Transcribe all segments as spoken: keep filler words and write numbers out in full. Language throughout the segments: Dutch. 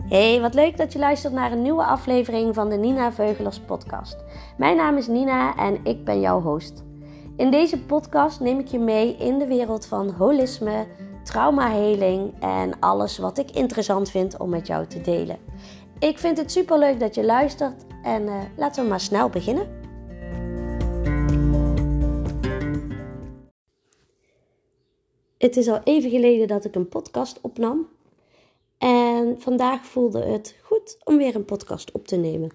Hey, wat leuk dat je luistert naar een nieuwe aflevering van de Nina Veugelers podcast. Mijn naam is Nina en ik ben jouw host. In deze podcast neem ik je mee in de wereld van holisme, traumaheling en alles wat ik interessant vind om met jou te delen. Ik vind het superleuk dat je luistert en uh, laten we maar snel beginnen. Het is al even geleden dat ik een podcast opnam. En vandaag voelde het goed om weer een podcast op te nemen.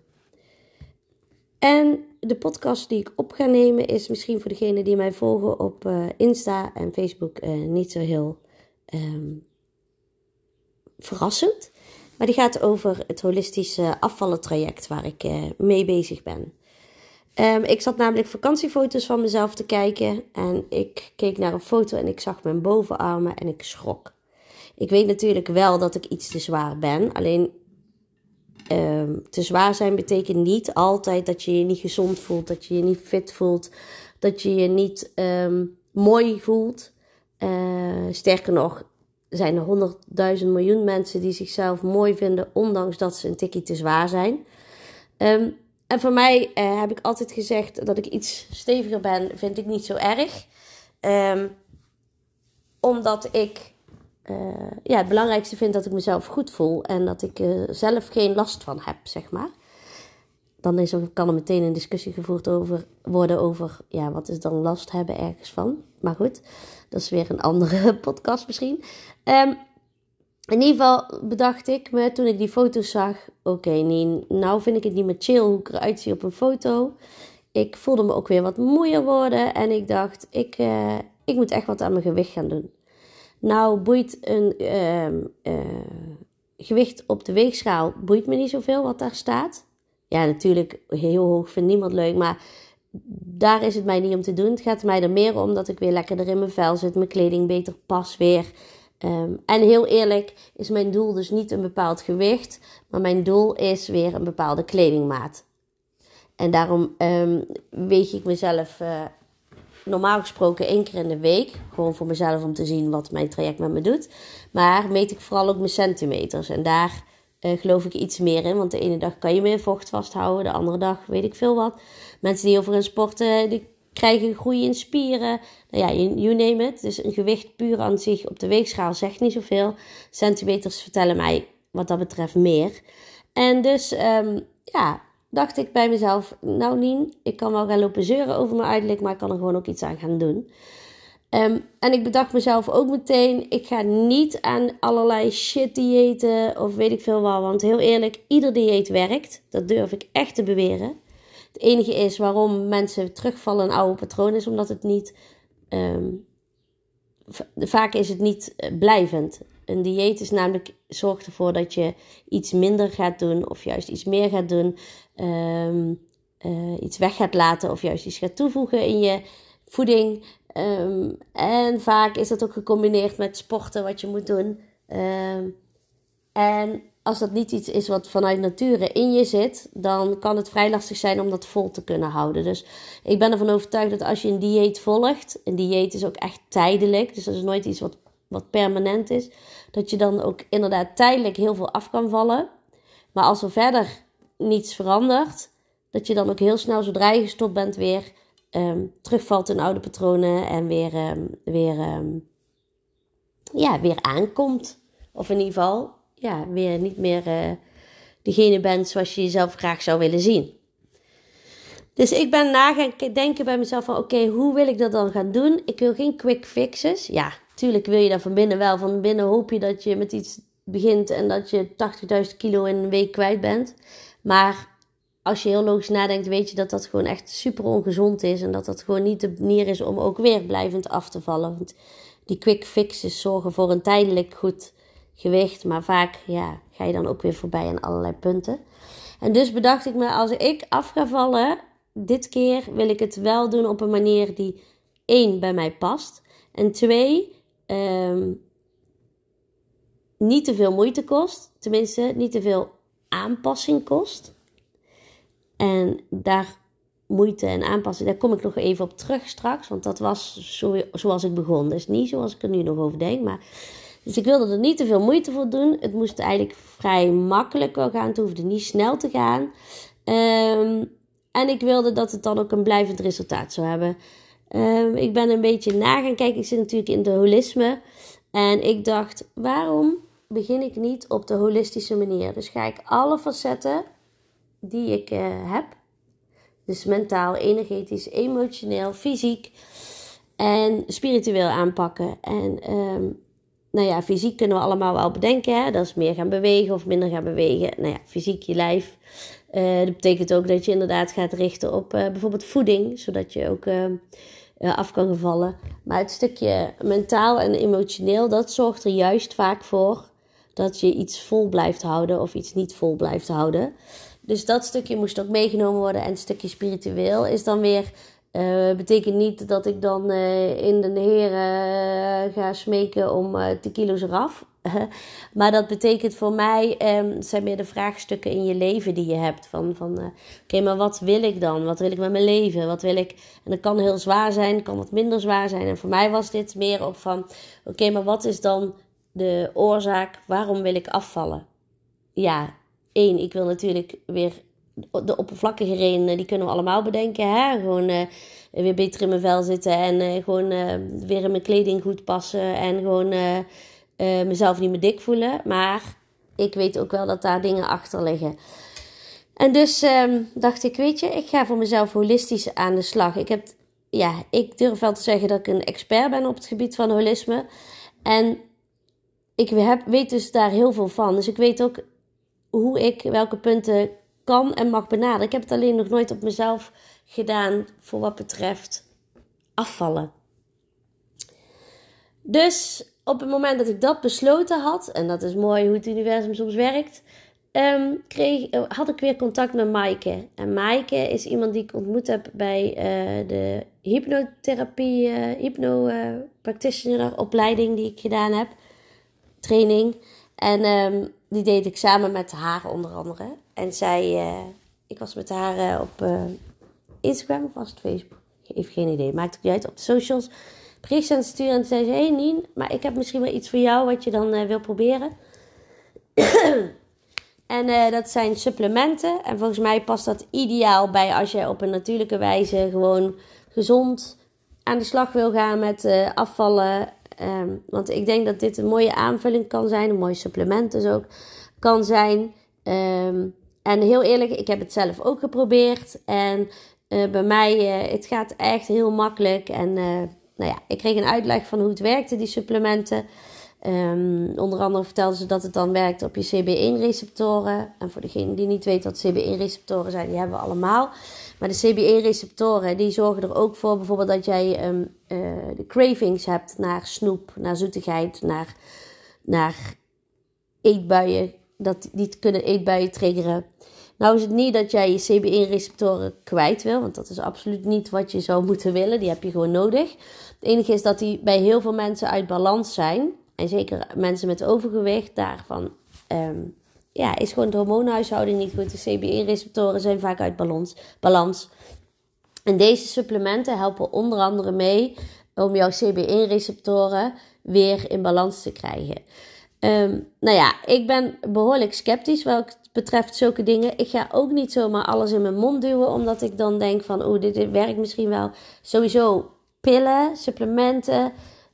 En de podcast die ik op ga nemen is misschien voor degenen die mij volgen op uh, Insta en Facebook uh, niet zo heel um, verrassend. Maar die gaat over het holistische afvallentraject waar ik uh, mee bezig ben. Um, ik zat namelijk vakantiefoto's van mezelf te kijken en ik keek naar een foto en ik zag mijn bovenarmen en ik schrok. Ik weet natuurlijk wel dat ik iets te zwaar ben. Alleen um, te zwaar zijn betekent niet altijd dat je je niet gezond voelt. Dat je je niet fit voelt. Dat je je niet um, mooi voelt. Uh, sterker nog, zijn er honderdduizend miljoen mensen die zichzelf mooi vinden. Ondanks dat ze een tikkie te zwaar zijn. Um, en voor mij uh, heb ik altijd gezegd dat ik iets steviger ben. Vind ik niet zo erg. Um, omdat ik... Uh, ja, het belangrijkste vind dat ik mezelf goed voel en dat ik uh, zelf geen last van heb, zeg maar. Dan is er, kan er meteen een discussie gevoerd over, worden over, ja, wat is dan last hebben ergens van? Maar goed, dat is weer een andere podcast misschien. Um, in ieder geval bedacht ik me toen ik die foto's zag, oké, okay, Nien, nou vind ik het niet meer chill hoe ik eruit zie op een foto. Ik voelde me ook weer wat moeier worden en ik dacht, ik, uh, ik moet echt wat aan mijn gewicht gaan doen. Nou, boeit een uh, uh, gewicht op de weegschaal, boeit me niet zoveel wat daar staat. Ja, natuurlijk, heel hoog vindt niemand leuk, maar daar is het mij niet om te doen. Het gaat mij er meer om dat ik weer lekkerder in mijn vel zit, mijn kleding beter pas weer. Um, en heel eerlijk is mijn doel dus niet een bepaald gewicht, maar mijn doel is weer een bepaalde kledingmaat. En daarom um, weeg ik mezelf... Uh, normaal gesproken één keer in de week. Gewoon voor mezelf om te zien wat mijn traject met me doet. Maar meet ik vooral ook mijn centimeters. En daar uh, geloof ik iets meer in. Want de ene dag kan je meer vocht vasthouden. De andere dag weet ik veel wat. Mensen die over gaan sporten, die krijgen groei in spieren. Nou ja, you, you name it. Dus een gewicht puur aan zich op de weegschaal zegt niet zoveel. Centimeters vertellen mij wat dat betreft meer. En dus, um, ja... dacht ik bij mezelf, nou Nien, ik kan wel gaan lopen zeuren over mijn uiterlijk, maar ik kan er gewoon ook iets aan gaan doen. Um, en ik bedacht mezelf ook meteen, ik ga niet aan allerlei shit diëten of weet ik veel wat. Want heel eerlijk, ieder dieet werkt. Dat durf ik echt te beweren. Het enige is waarom mensen terugvallen in oude patronen is omdat het niet... Um, vaak is het niet blijvend. Een dieet is namelijk, zorgt ervoor dat je iets minder gaat doen of juist iets meer gaat doen. Um, uh, iets weg gaat laten of juist iets gaat toevoegen in je voeding. Um, en vaak is dat ook gecombineerd met sporten wat je moet doen. Um, en als dat niet iets is wat vanuit nature in je zit, dan kan het vrij lastig zijn om dat vol te kunnen houden. Dus ik ben ervan overtuigd dat als je een dieet volgt, een dieet is ook echt tijdelijk, dus dat is nooit iets wat, wat permanent is, dat je dan ook inderdaad tijdelijk heel veel af kan vallen. Maar als er verder niets verandert, dat je dan ook heel snel, zodra je gestopt bent, weer um, terugvalt in oude patronen en weer, um, weer, um, ja, weer aankomt. Of in ieder geval, ja, weer niet meer uh, degene bent zoals je jezelf graag zou willen zien. Dus ik ben na gaan denken bij mezelf van, oké, okay, hoe wil ik dat dan gaan doen? Ik wil geen quick fixes. Ja, tuurlijk wil je dat van binnen wel. Van binnen hoop je dat je met iets begint en dat je tachtigduizend kilo in een week kwijt bent. Maar als je heel logisch nadenkt, weet je dat dat gewoon echt super ongezond is. En dat dat gewoon niet de manier is om ook weer blijvend af te vallen. Want die quick fixes zorgen voor een tijdelijk goed gewicht. Maar vaak ja, ga je dan ook weer voorbij aan allerlei punten. En dus bedacht ik me, als ik af ga vallen, dit keer wil ik het wel doen op een manier die één, bij mij past. En twee, um, niet te veel moeite kost. Tenminste, niet te veel aanpassing kost. En daar moeite en aanpassing, daar kom ik nog even op terug straks. Want dat was zo, zoals ik begon. Dus niet zoals ik er nu nog over denk. Maar Dus ik wilde er niet te veel moeite voor doen. Het moest eigenlijk vrij makkelijk wel gaan. Het hoefde niet snel te gaan. Um, en ik wilde dat het dan ook een blijvend resultaat zou hebben. Um, ik ben een beetje na gaan kijken. Ik zit natuurlijk in de holisme. En ik dacht, waarom begin ik niet op de holistische manier? Dus ga ik alle facetten die ik uh, heb. Dus mentaal, energetisch, emotioneel, fysiek en spiritueel aanpakken. En um, nou ja, fysiek kunnen we allemaal wel bedenken. Hè? Dat is meer gaan bewegen of minder gaan bewegen. Nou ja, fysiek je lijf. Uh, dat betekent ook dat je inderdaad gaat richten op uh, bijvoorbeeld voeding. Zodat je ook uh, uh, af kan vallen. Maar het stukje mentaal en emotioneel, dat zorgt er juist vaak voor dat je iets vol blijft houden of iets niet vol blijft houden. Dus dat stukje moest ook meegenomen worden. En het stukje spiritueel is dan weer... Uh, betekent niet dat ik dan uh, in de Heer uh, ga smeken om uh, de kilo's eraf. Maar dat betekent voor mij... Um, het zijn meer de vraagstukken in je leven die je hebt. Van, van uh, oké, okay, maar wat wil ik dan? Wat wil ik met mijn leven? Wat wil ik... En dat kan heel zwaar zijn, kan wat minder zwaar zijn. En voor mij was dit meer op van... Oké, okay, maar wat is dan de oorzaak? Waarom wil ik afvallen? Ja... Eén, ik wil natuurlijk weer de oppervlakkige redenen, die kunnen we allemaal bedenken. Hè? Gewoon uh, weer beter in mijn vel zitten en uh, gewoon uh, weer in mijn kleding goed passen. En gewoon uh, uh, mezelf niet meer dik voelen. Maar ik weet ook wel dat daar dingen achter liggen. En dus um, dacht ik, weet je, ik ga voor mezelf holistisch aan de slag. Ik, heb, ja, ik durf wel te zeggen dat ik een expert ben op het gebied van holisme. En ik heb, weet dus daar heel veel van. Dus ik weet ook... hoe ik welke punten kan en mag benaderen. Ik heb het alleen nog nooit op mezelf gedaan voor wat betreft afvallen. Dus op het moment dat ik dat besloten had, en dat is mooi hoe het universum soms werkt, um, kreeg, had ik weer contact met Maaike. En Maaike is iemand die ik ontmoet heb bij uh, de hypnotherapie, uh, hypno uh, practitioner opleiding die ik gedaan heb. Training. En um, die deed ik samen met haar onder andere. En zij, uh, ik was met haar uh, op uh, Instagram of was het Facebook? Even geen idee, maakt ook niet uit. Op de socials berichtjes aan het sturen. En toen zei ze, hé hey Nien, maar ik heb misschien wel iets voor jou wat je dan uh, wil proberen. En uh, dat zijn supplementen. En volgens mij past dat ideaal bij als je op een natuurlijke wijze gewoon gezond aan de slag wil gaan met uh, afvallen. Um, want ik denk dat dit een mooie aanvulling kan zijn. Een mooi supplement dus ook kan zijn. Um, en heel eerlijk, ik heb het zelf ook geprobeerd. En uh, bij mij, uh, het gaat echt heel makkelijk. En uh, nou ja, ik kreeg een uitleg van hoe het werkte, die supplementen. Um, onder andere vertelden ze dat het dan werkt op je C B één receptoren. En voor degene die niet weet wat C B één receptoren zijn, die hebben we allemaal. Maar de C B één receptoren, die zorgen er ook voor bijvoorbeeld dat jij um, uh, de cravings hebt naar snoep, naar zoetigheid, naar, naar eetbuien. Dat die kunnen eetbuien triggeren. Nou is het niet dat jij je C B één receptoren kwijt wil, want dat is absoluut niet wat je zou moeten willen. Die heb je gewoon nodig. Het enige is dat die bij heel veel mensen uit balans zijn. En zeker mensen met overgewicht, daarvan um, ja, is gewoon de hormoonhuishouding niet goed. De C B één receptoren zijn vaak uit balans. balans. En deze supplementen helpen onder andere mee om jouw C B één receptoren weer in balans te krijgen. Um, nou ja, ik ben behoorlijk sceptisch wat betreft zulke dingen. Ik ga ook niet zomaar alles in mijn mond duwen, omdat ik dan denk van, oeh, dit, dit werkt misschien wel. Sowieso pillen, supplementen,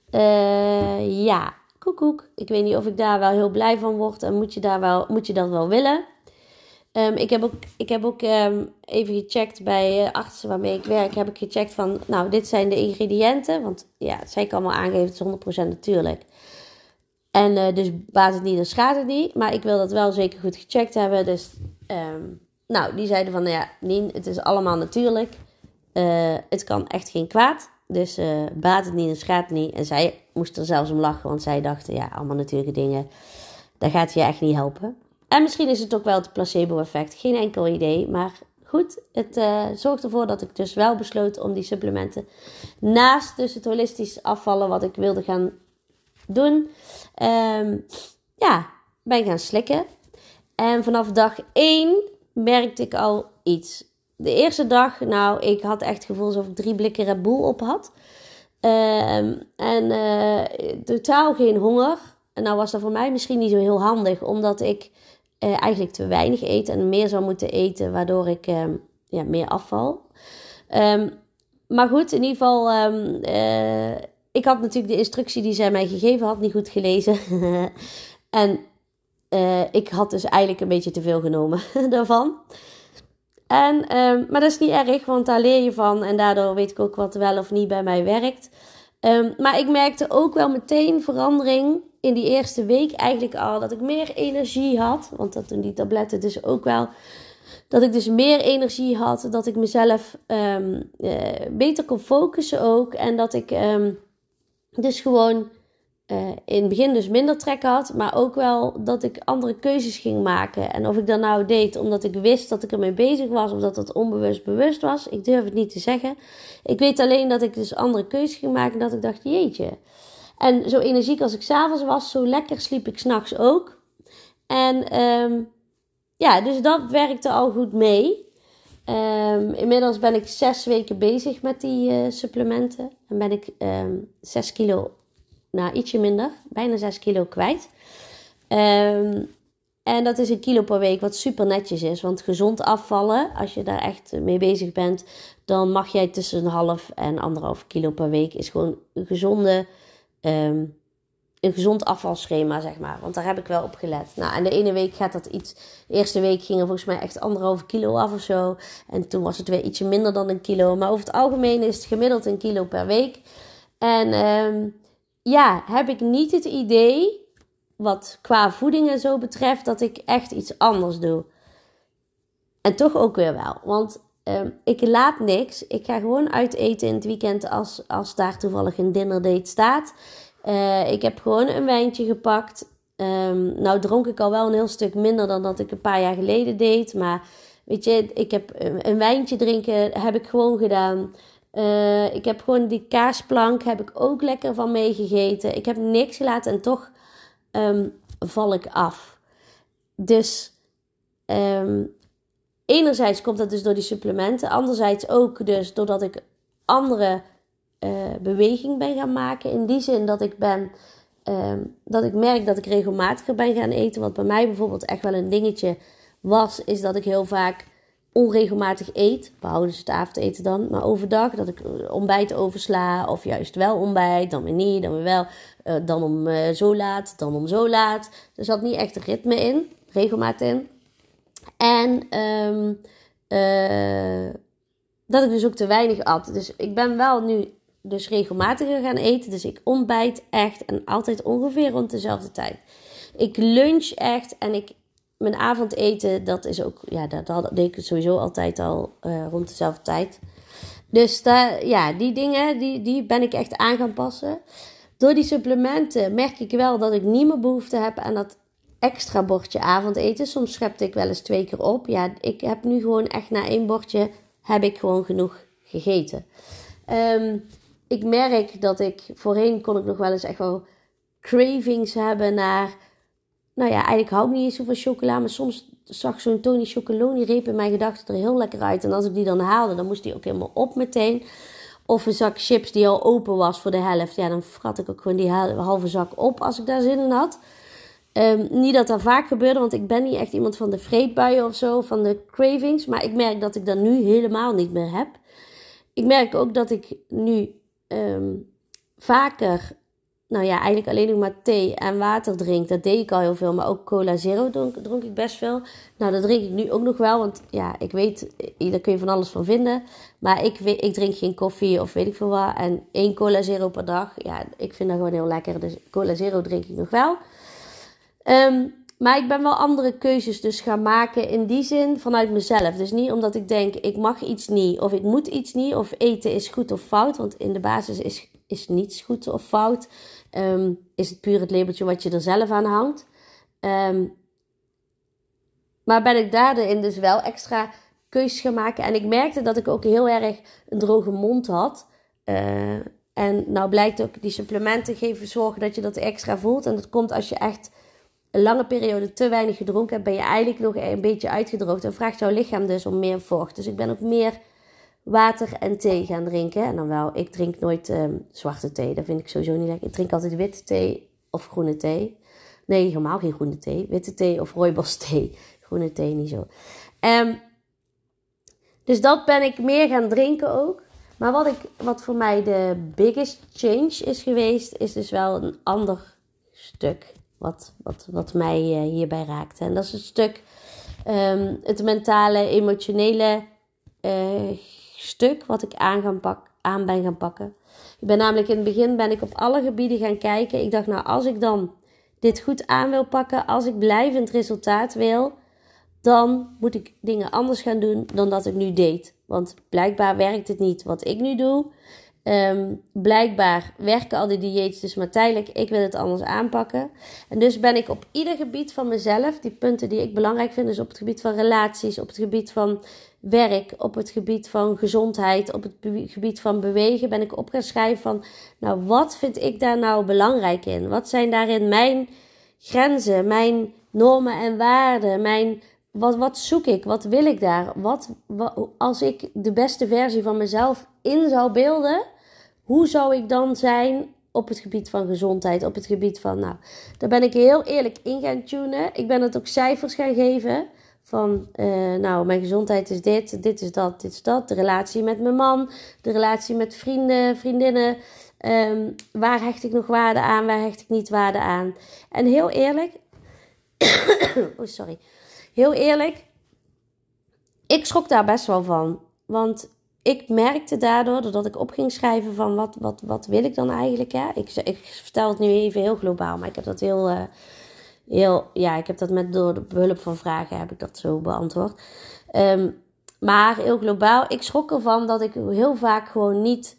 uh, ja, koekoek. Ik weet niet of ik daar wel heel blij van word en moet je, daar wel, moet je dat wel willen. Um, ik heb ook, ik heb ook um, even gecheckt bij uh, artsen waarmee ik werk, heb ik gecheckt van, nou, dit zijn de ingrediënten. Want ja, zij kan wel aangeven, het is honderd procent natuurlijk. En uh, dus baat het niet, dan schaadt het niet. Maar ik wil dat wel zeker goed gecheckt hebben. Dus, um, nou, die zeiden van, nou ja, Nien, het is allemaal natuurlijk. Uh, het kan echt geen kwaad. Dus uh, baat het niet, dan schaadt het niet. En zij moest er zelfs om lachen, want zij dachten, ja, allemaal natuurlijke dingen. Dat gaat je echt niet helpen. En misschien is het ook wel het placebo-effect. Geen enkel idee, maar goed. Het uh, zorgt ervoor dat ik dus wel besloot om die supplementen naast dus het holistisch afvallen wat ik wilde gaan doen, um, ja, ben gaan slikken. En vanaf dag één merkte ik al iets. De eerste dag, nou, ik had echt het gevoel alsof ik drie blikken Red Bull op had. Um, en uh, totaal geen honger. En nou was dat voor mij misschien niet zo heel handig, omdat ik uh, eigenlijk te weinig eet en meer zou moeten eten, waardoor ik uh, ja, meer afval. Um, maar goed, in ieder geval, um, uh, ik had natuurlijk de instructie die zij mij gegeven had niet goed gelezen. en uh, ik had dus eigenlijk een beetje te veel genomen daarvan. En, um, maar dat is niet erg, want daar leer je van en daardoor weet ik ook wat wel of niet bij mij werkt. Um, maar ik merkte ook wel meteen verandering in die eerste week eigenlijk al, dat ik meer energie had. Want dat doen die tabletten dus ook wel. Dat ik dus meer energie had, dat ik mezelf um, uh, beter kon focussen ook. En dat ik um, dus gewoon uh, in het begin dus minder trek had, maar ook wel dat ik andere keuzes ging maken. En of ik dat nou deed omdat ik wist dat ik ermee bezig was, of dat het onbewust bewust was, ik durf het niet te zeggen. Ik weet alleen dat ik dus andere keuzes ging maken en dat ik dacht, jeetje. En zo energiek als ik 's avonds was, zo lekker sliep ik 's nachts ook. En um, ja, dus dat werkte al goed mee. Um, inmiddels ben ik zes weken bezig met die uh, supplementen. En ben ik um, zes kilo, nou ietsje minder, bijna zes kilo kwijt. Um, en dat is een kilo per week, wat super netjes is. Want gezond afvallen, als je daar echt mee bezig bent, dan mag jij tussen een half en anderhalf kilo per week. Is gewoon een gezonde... Um, een gezond afvalschema, zeg maar. Want daar heb ik wel op gelet. Nou, en de ene week gaat dat iets... De eerste week ging er volgens mij echt anderhalve kilo af of zo. En toen was het weer ietsje minder dan een kilo. Maar over het algemeen is het gemiddeld een kilo per week. En um, ja, heb ik niet het idee, wat qua voeding en zo betreft, dat ik echt iets anders doe. En toch ook weer wel. Want um, ik laat niks. Ik ga gewoon uit eten in het weekend als, als daar toevallig een dinnerdate staat. Uh, ik heb gewoon een wijntje gepakt. Um, nou dronk ik al wel een heel stuk minder dan dat ik een paar jaar geleden deed. Maar weet je, ik heb een wijntje drinken, heb ik gewoon gedaan. Uh, ik heb gewoon die kaasplank, heb ik ook lekker van meegegeten. Ik heb niks gelaten en toch um, val ik af. Dus um, enerzijds komt dat dus door die supplementen. Anderzijds ook dus doordat ik andere... Uh, beweging ben gaan maken. In die zin dat ik ben... Uh, dat ik merk dat ik regelmatiger ben gaan eten. Wat bij mij bijvoorbeeld echt wel een dingetje was, is dat ik heel vaak onregelmatig eet. Behouden ze het avondeten dan. Maar overdag dat ik ontbijt oversla. Of juist wel ontbijt. Dan weer niet. Dan weer wel. Uh, dan om uh, zo laat. Dan om zo laat. Er zat niet echt een ritme in. Regelmaat in. En... Um, uh, dat ik dus ook te weinig at. Dus ik ben wel nu... dus regelmatiger gaan eten. Dus ik ontbijt echt en altijd ongeveer rond dezelfde tijd. Ik lunch echt en ik mijn avondeten, dat is ook, ja, dat, dat deed ik sowieso altijd al uh, rond dezelfde tijd. Dus daar, ja, die dingen, die, die ben ik echt aan gaan passen. Door die supplementen merk ik wel dat ik niet meer behoefte heb aan dat extra bordje avondeten. Soms schepte ik wel eens twee keer op. Ja, ik heb nu gewoon echt na één bordje heb ik gewoon genoeg gegeten. Um, ik merk dat ik, voorheen kon ik nog wel eens echt wel cravings hebben naar, nou ja, eigenlijk hou ik niet eens zo van chocola, maar soms zag zo'n Tony Chocolonely reep in mijn gedachten er heel lekker uit. En als ik die dan haalde, dan moest die ook helemaal op meteen. Of een zak chips die al open was voor de helft. Ja, dan frat ik ook gewoon die halve zak op als ik daar zin in had. Um, niet dat dat vaak gebeurde, want ik ben niet echt iemand van de vreedbuien of zo, van de cravings. Maar ik merk dat ik dat nu helemaal niet meer heb. Ik merk ook dat ik nu um, vaker, nou ja, eigenlijk alleen nog maar thee en water drink. Dat deed ik al heel veel, maar ook cola zero dronk, dronk ik best veel. Nou, dat drink ik nu ook nog wel, want ja, ik weet, daar kun je van alles van vinden. Maar ik, ik drink geen koffie of weet ik veel wat. En één cola zero per dag, ja, ik vind dat gewoon heel lekker. Dus cola zero drink ik nog wel. Um, maar ik ben wel andere keuzes dus gaan maken in die zin vanuit mezelf. Dus niet omdat ik denk, ik mag iets niet of ik moet iets niet. Of eten is goed of fout, want in de basis is, is niets goed of fout. Um, is het puur het labeltje wat je er zelf aan hangt. Um, maar ben ik daarin dus wel extra keuzes gaan maken. En ik merkte dat ik ook heel erg een droge mond had. Uh, en nou blijkt ook, die supplementen geven zorgen dat je dat extra voelt. En dat komt als je echt een lange periode te weinig gedronken hebt, ben je eigenlijk nog een beetje uitgedroogd. En vraagt jouw lichaam dus om meer vocht. Dus ik ben ook meer water en thee gaan drinken. En dan wel, ik drink nooit um, zwarte thee. Dat vind ik sowieso niet lekker. Ik drink altijd witte thee. of groene thee. Nee, helemaal geen groene thee. Witte thee of rooibos thee. Groene thee niet zo. Um, dus dat ben ik meer gaan drinken ook. Maar wat, ik, wat voor mij de biggest change is geweest, is dus wel een ander stuk wat, wat, wat mij uh, hierbij raakte. En dat is het stuk, um, het mentale, emotionele uh, stuk wat ik aan, gaan pak, aan ben gaan pakken. Ik ben namelijk in het begin ben ik op alle gebieden gaan kijken. Ik dacht, nou, als ik dan dit goed aan wil pakken, als ik blijvend resultaat wil, dan moet ik dingen anders gaan doen dan dat ik nu deed. Want blijkbaar werkt het niet wat ik nu doe. Um, blijkbaar werken al die dieets dus maar tijdelijk. Ik wil het anders aanpakken. En dus ben ik op ieder gebied van mezelf, die punten die ik belangrijk vind, dus op het gebied van relaties, op het gebied van werk, op het gebied van gezondheid, op het gebied van bewegen, ben ik op gaan schrijven van, nou, wat vind ik daar nou belangrijk in? Wat zijn daarin mijn grenzen, mijn normen en waarden, mijn... Wat, wat zoek ik? Wat wil ik daar? Wat, wat, als ik de beste versie van mezelf in zou beelden, hoe zou ik dan zijn op het gebied van gezondheid? Op het gebied van, nou, daar ben ik heel eerlijk in gaan tunen. Ik ben het ook cijfers gaan geven. Van, uh, nou, mijn gezondheid is dit, dit is dat, dit is dat. De relatie met mijn man, de relatie met vrienden, vriendinnen. Um, waar hecht ik nog waarde aan, waar hecht ik niet waarde aan? En heel eerlijk... oh, sorry. Heel eerlijk, ik schrok daar best wel van. Want ik merkte daardoor, doordat ik op ging schrijven van wat, wat, wat wil ik dan eigenlijk. Hè? Ik, ik vertel het nu even heel globaal, maar ik heb dat heel, uh, heel ja, ik heb dat met door de behulp van vragen heb ik dat zo beantwoord. Um, maar heel globaal, ik schrok ervan dat ik heel vaak gewoon niet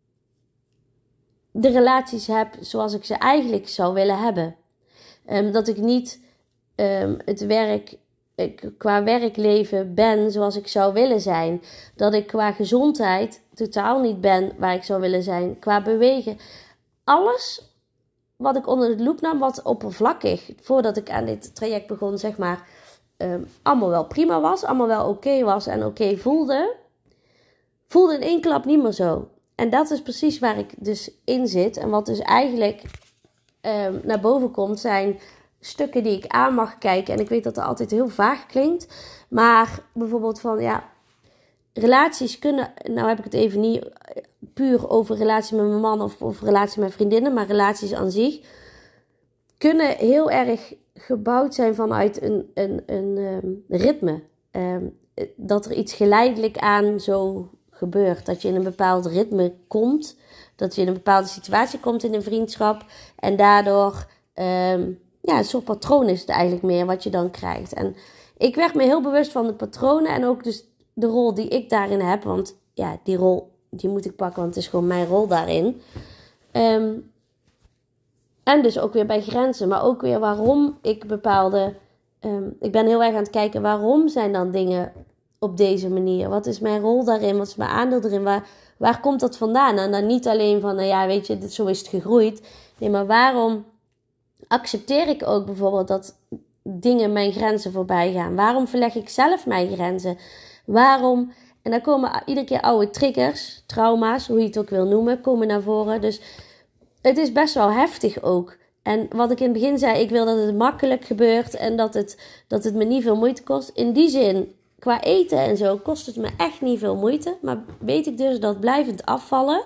de relaties heb zoals ik ze eigenlijk zou willen hebben. Um, dat ik niet um, het werk... ik qua werkleven ben zoals ik zou willen zijn. Dat ik qua gezondheid totaal niet ben waar ik zou willen zijn. Qua bewegen. Alles wat ik onder de loep nam, wat oppervlakkig, voordat ik aan dit traject begon, zeg maar, um, allemaal wel prima was. Allemaal wel oké okay was en oké okay voelde. Voelde in één klap niet meer zo. En dat is precies waar ik dus in zit. En wat dus eigenlijk um, naar boven komt zijn stukken die ik aan mag kijken. En ik weet dat het altijd heel vaag klinkt. Maar bijvoorbeeld van, ja, relaties kunnen... Nou heb ik het even niet puur over relatie met mijn man of over relatie met vriendinnen. Maar relaties aan zich kunnen heel erg gebouwd zijn vanuit een, een, een um, ritme. Um, dat er iets geleidelijk aan zo gebeurt. Dat je in een bepaald ritme komt. Dat je in een bepaalde situatie komt in een vriendschap. En daardoor... Um, Ja, een soort patroon is het eigenlijk meer wat je dan krijgt. En ik werd me heel bewust van de patronen en ook dus de rol die ik daarin heb. Want ja, die rol die moet ik pakken, want het is gewoon mijn rol daarin. Um, en dus ook weer bij grenzen, maar ook weer waarom ik bepaalde... Um, ik ben heel erg aan het kijken, waarom zijn dan dingen op deze manier? Wat is mijn rol daarin? Wat is mijn aandeel erin? Waar, waar komt dat vandaan? En dan niet alleen van, nou ja, weet je, dit, zo is het gegroeid. Nee, maar waarom... accepteer ik ook bijvoorbeeld dat dingen mijn grenzen voorbij gaan? Waarom verleg ik zelf mijn grenzen? Waarom? En dan komen iedere keer oude triggers, trauma's, hoe je het ook wil noemen, komen naar voren. Dus het is best wel heftig ook. En wat ik in het begin zei, ik wil dat het makkelijk gebeurt en dat het, dat het me niet veel moeite kost. In die zin, qua eten en zo, kost het me echt niet veel moeite. Maar weet ik dus dat blijvend afvallen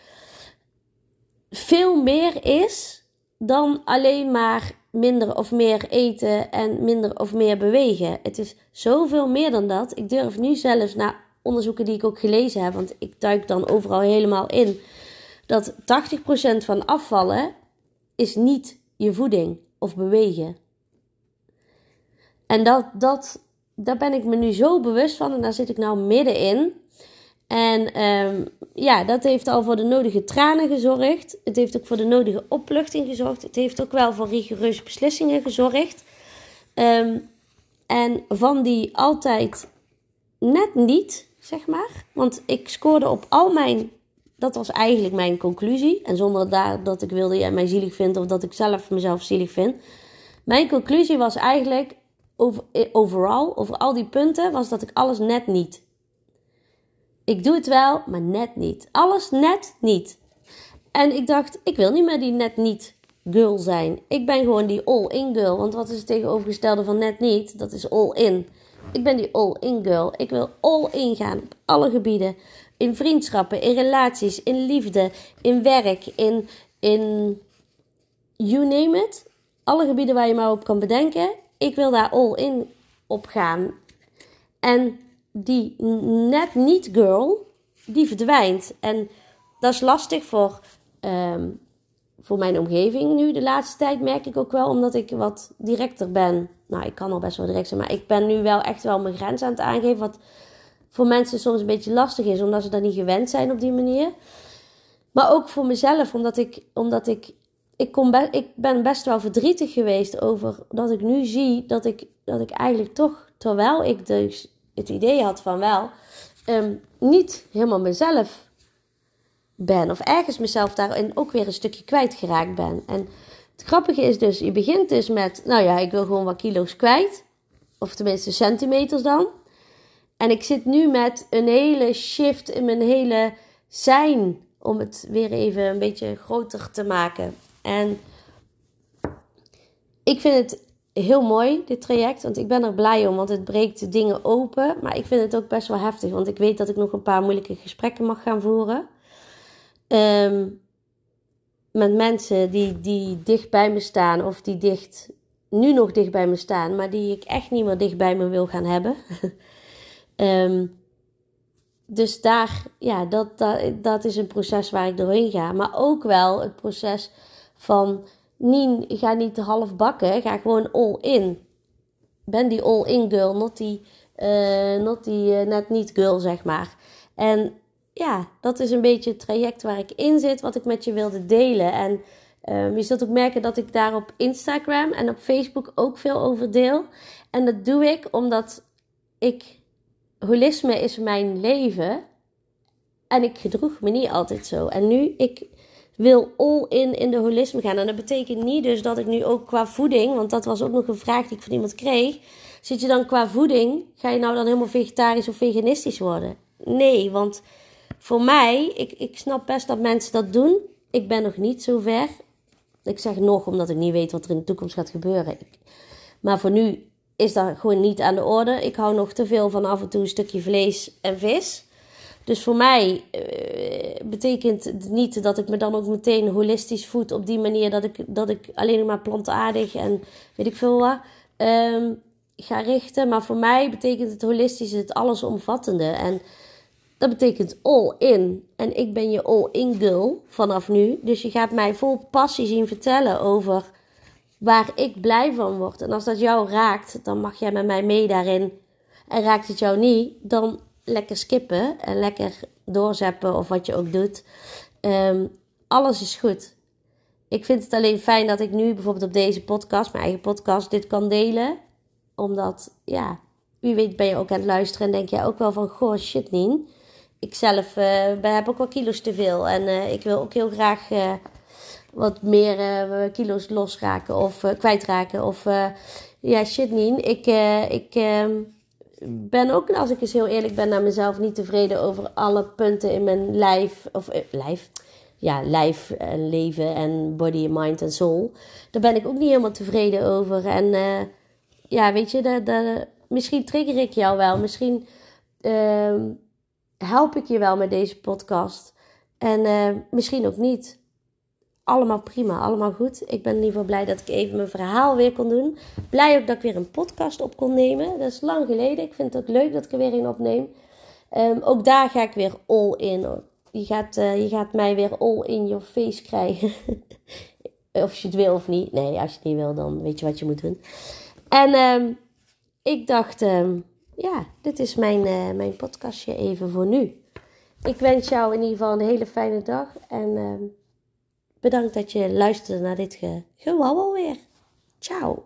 veel meer is dan alleen maar minder of meer eten en minder of meer bewegen. Het is zoveel meer dan dat. Ik durf nu zelfs na onderzoeken die ik ook gelezen heb, want ik duik dan overal helemaal in, dat tachtig procent van afvallen is niet je voeding of bewegen. En dat, dat, daar ben ik me nu zo bewust van en daar zit ik nou middenin. En um, ja, dat heeft al voor de nodige tranen gezorgd. Het heeft ook voor de nodige opluchting gezorgd. Het heeft ook wel voor rigoureuze beslissingen gezorgd. Um, en van die altijd net niet, zeg maar. Want ik scoorde op al mijn... Dat was eigenlijk mijn conclusie. En zonder daar, dat ik wilde jij mij zielig vindt of dat ik zelf mezelf zielig vind. Mijn conclusie was eigenlijk over, overal, over al die punten, was dat ik alles net niet. Ik doe het wel, maar net niet. Alles net niet. En ik dacht, ik wil niet meer die net niet girl zijn. Ik ben gewoon die all-in girl. Want wat is het tegenovergestelde van net niet? Dat is all-in. Ik ben die all-in girl. Ik wil all-in gaan op alle gebieden. In vriendschappen, in relaties, in liefde, in werk, in, in you name it. Alle gebieden waar je maar op kan bedenken. Ik wil daar all-in op gaan. En die net niet girl, die verdwijnt. En dat is lastig voor, um, voor mijn omgeving nu. De laatste tijd merk ik ook wel, omdat ik wat directer ben. Nou, ik kan al best wel direct zijn, maar ik ben nu wel echt wel mijn grens aan het aangeven. Wat voor mensen soms een beetje lastig is, omdat ze dat niet gewend zijn op die manier. Maar ook voor mezelf, omdat ik, omdat ik, ik, kom be- ik ben best wel verdrietig geweest over dat ik nu zie dat ik, dat ik eigenlijk toch, terwijl ik dus het idee had van wel, um, niet helemaal mezelf ben. Of ergens mezelf daarin ook weer een stukje kwijtgeraakt ben. En het grappige is dus, je begint dus met, nou ja, ik wil gewoon wat kilo's kwijt. Of tenminste centimeters dan. En ik zit nu met een hele shift in mijn hele zijn. Om het weer even een beetje groter te maken. En ik vind het heel mooi, dit traject. Want ik ben er blij om, want het breekt dingen open. Maar ik vind het ook best wel heftig. Want ik weet dat ik nog een paar moeilijke gesprekken mag gaan voeren. Um, met mensen die, die dicht bij me staan. Of die dicht, nu nog dicht bij me staan. Maar die ik echt niet meer dicht bij me wil gaan hebben. um, dus daar, ja, dat, dat, dat is een proces waar ik doorheen ga. Maar ook wel het proces van, niet, ga niet te half bakken. Ga gewoon all in. Ben die all in girl, not die, uh, not die uh, net niet girl, zeg maar. En ja, dat is een beetje het traject waar ik in zit, wat ik met je wilde delen. En um, je zult ook merken dat ik daar op Instagram en op Facebook ook veel over deel. En dat doe ik omdat ik, holisme is mijn leven. En ik gedroeg me niet altijd zo. En nu, ik wil all in in de holisme gaan. En dat betekent niet dus dat ik nu ook qua voeding, want dat was ook nog een vraag die ik van iemand kreeg. Zit je dan qua voeding, ga je nou dan helemaal vegetarisch of veganistisch worden? Nee, want voor mij, ik, ik snap best dat mensen dat doen. Ik ben nog niet zo ver. Ik zeg nog, omdat ik niet weet wat er in de toekomst gaat gebeuren. Ik, maar voor nu is dat gewoon niet aan de orde. Ik hou nog te veel van af en toe een stukje vlees en vis. Dus voor mij uh, betekent het niet dat ik me dan ook meteen holistisch voed op die manier dat ik, dat ik alleen maar plantaardig en weet ik veel wat um, ga richten. Maar voor mij betekent het holistisch het allesomvattende. En dat betekent all in. En ik ben je all in girl vanaf nu. Dus je gaat mij vol passie zien vertellen over waar ik blij van word. En als dat jou raakt, dan mag jij met mij mee daarin. En raakt het jou niet, dan lekker skippen en lekker doorzeppen of wat je ook doet. Um, alles is goed. Ik vind het alleen fijn dat ik nu bijvoorbeeld op deze podcast, mijn eigen podcast, dit kan delen. Omdat, ja, wie weet ben je ook aan het luisteren en denk je ook wel van, goh, shit Nien. Ik zelf uh, heb ook wel kilo's te veel. En uh, ik wil ook heel graag uh, wat meer uh, kilo's losraken of uh, kwijtraken. Of uh, ja, shit Nien. Ik, uh, ik uh, ben ook, als ik eens heel eerlijk ben naar mezelf, niet tevreden over alle punten in mijn lijf. Of uh, lijf. Ja, lijf en leven en body en mind en soul. Daar ben ik ook niet helemaal tevreden over. En uh, ja, weet je, de, de, misschien trigger ik jou wel. Misschien Uh, help ik je wel met deze podcast. En uh, misschien ook niet. Allemaal prima, allemaal goed. Ik ben in ieder geval blij dat ik even mijn verhaal weer kon doen. Blij ook dat ik weer een podcast op kon nemen. Dat is lang geleden. Ik vind het ook leuk dat ik er weer een opneem. Um, ook daar ga ik weer all in. Je gaat, uh, je gaat mij weer all in your face krijgen. Of je het wil of niet. Nee, als je het niet wil, dan weet je wat je moet doen. En um, ik dacht, Um, ja, dit is mijn, uh, mijn podcastje even voor nu. Ik wens jou in ieder geval een hele fijne dag. En uh, bedankt dat je luisterde naar dit ge- gewauwel weer. Ciao.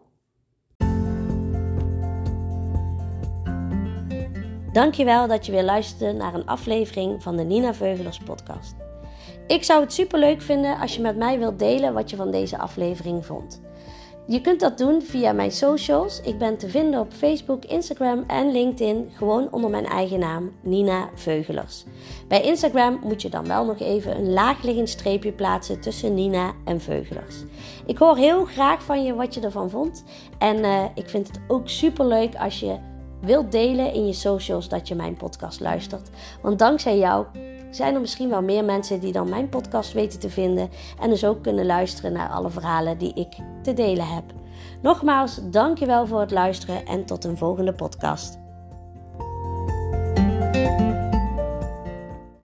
Dankjewel dat je weer luisterde naar een aflevering van de Nina Veugelers podcast. Ik zou het superleuk vinden als je met mij wilt delen wat je van deze aflevering vond. Je kunt dat doen via mijn socials. Ik ben te vinden op Facebook, Instagram en LinkedIn. Gewoon onder mijn eigen naam, Nina Veugelers. Bij Instagram moet je dan wel nog even een laagliggend streepje plaatsen tussen Nina en Veugelers. Ik hoor heel graag van je wat je ervan vond. En uh, ik vind het ook superleuk als je wilt delen in je socials dat je mijn podcast luistert. Want dankzij jou zijn er misschien wel meer mensen die dan mijn podcast weten te vinden en dus ook kunnen luisteren naar alle verhalen die ik te delen heb. Nogmaals, dankjewel voor het luisteren en tot een volgende podcast.